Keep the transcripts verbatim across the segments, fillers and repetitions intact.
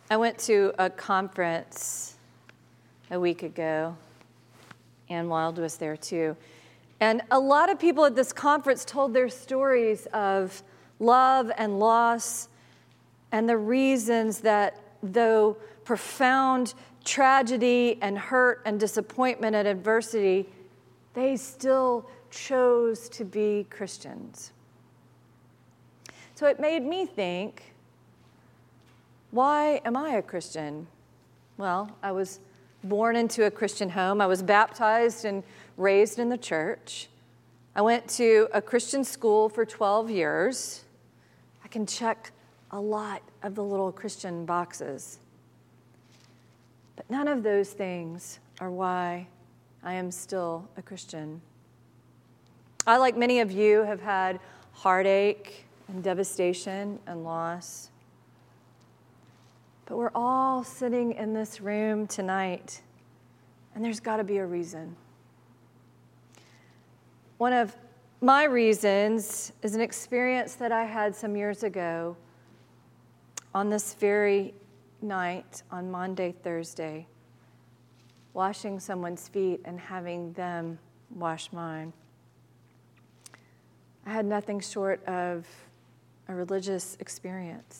I went to a conference a week ago. Ann Wild was there too. And a lot of people at this conference told their stories of love and loss and the reasons that though profound tragedy and hurt and disappointment and adversity, they still chose to be Christians. So it made me think, why am I a Christian? Well, I was born into a Christian home. I was baptized and raised in the church. I went to a Christian school for twelve years. I can check a lot of the little Christian boxes. But none of those things are why I am still a Christian. I, like many of you, have had heartache and devastation and loss. But we're all sitting in this room tonight, and there's got to be a reason. One of my reasons is an experience that I had some years ago on this very night, on Maundy, Thursday, washing someone's feet and having them wash mine. I had nothing short of a religious experience.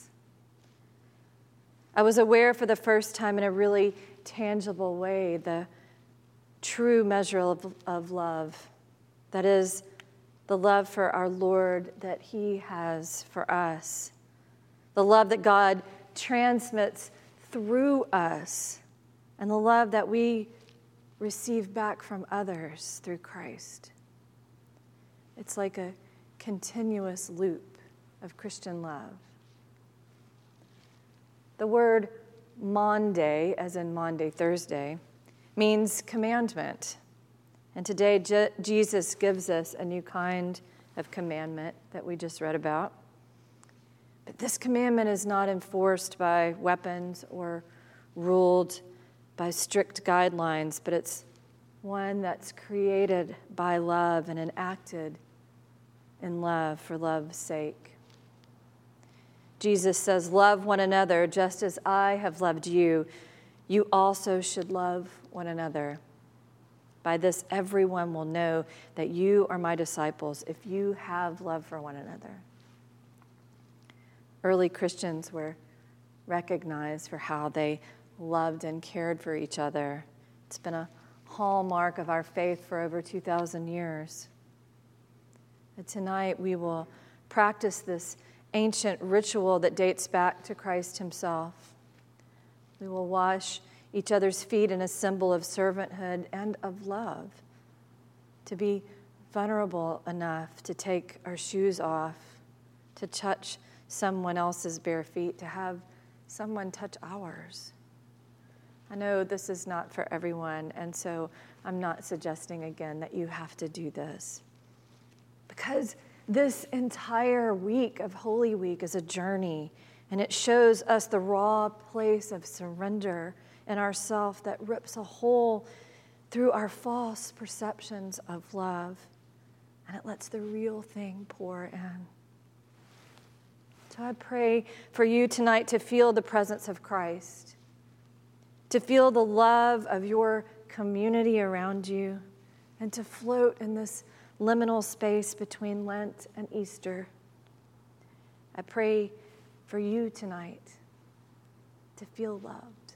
I was aware for the first time in a really tangible way the true measure of, of love. That is, the love for our Lord that He has for us. The love that God transmits through us. And the love that we receive back from others through Christ. It's like a continuous loop of Christian love. The word Maundy, as in Maundy, Thursday, means commandment. And today, Je- Jesus gives us a new kind of commandment that we just read about. But this commandment is not enforced by weapons or ruled by strict guidelines, but it's one that's created by love and enacted in love for love's sake. Jesus says, love one another just as I have loved you. You also should love one another. By this, everyone will know that you are my disciples if you have love for one another. Early Christians were recognized for how they loved and cared for each other. It's been a hallmark of our faith for over two thousand years. But tonight we will practice this ancient ritual that dates back to Christ Himself. We will wash each other's feet in a symbol of servanthood and of love, to be vulnerable enough to take our shoes off, to touch someone else's bare feet, to have someone touch ours. I know this is not for everyone, and so I'm not suggesting again that you have to do this. Because this entire week of Holy Week is a journey, and it shows us the raw place of surrender in ourself that rips a hole through our false perceptions of love, and it lets the real thing pour in. So I pray for you tonight to feel the presence of Christ, to feel the love of your community around you, and to float in this liminal space between Lent and Easter. I pray for you tonight to feel love.